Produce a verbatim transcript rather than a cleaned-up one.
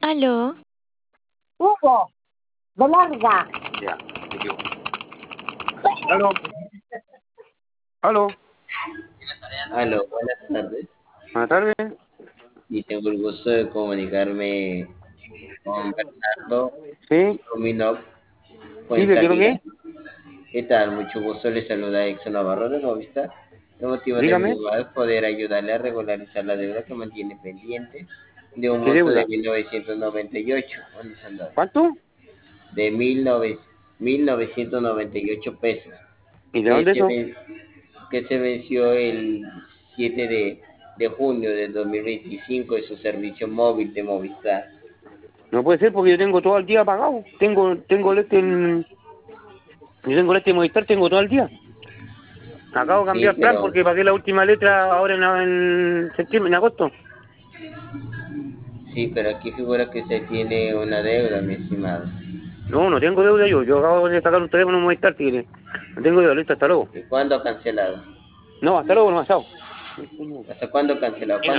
Aló, Hugo, de larga. Ya, me equivoco. Aló, aló, Aló, buenas tardes. buenas tardes. Y tengo el gusto de comunicarme con Bernardo Sí, Ruminov. sí, ¿de qué lo Cuéntale, que? ¿qué tal? Mucho gusto, le saluda Exxon Navarro de Movistar. El motivo de mi Dígame, llamada es poder ayudarle a regularizar la deuda que mantiene pendiente de un ¿qué monto de deuda? mil novecientos noventa y ocho. ¿Dónde se han dado? ¿Cuánto? De mil novecientos noventa y ocho pesos, ¿Y de que dónde se, eso? ven- que se venció el siete de, de junio del dos mil veinticinco de su servicio móvil de Movistar. No puede ser porque yo tengo todo el día pagado. Tengo, tengo el este, en- yo tengo el este Movistar, tengo todo el día. Acabo de Sí, cambiar plan pero porque pagué la última letra ahora en, en septiembre, en agosto. sí, pero aquí figura que usted tiene una deuda, mi estimado. No, no tengo deuda yo. Yo acabo de sacar un teléfono Movistar, tigre. No tengo deuda, listo, hasta luego. ¿Y cuándo ha cancelado? No, hasta luego, no ha pasado. ¿Hasta cuándo ha cancelado?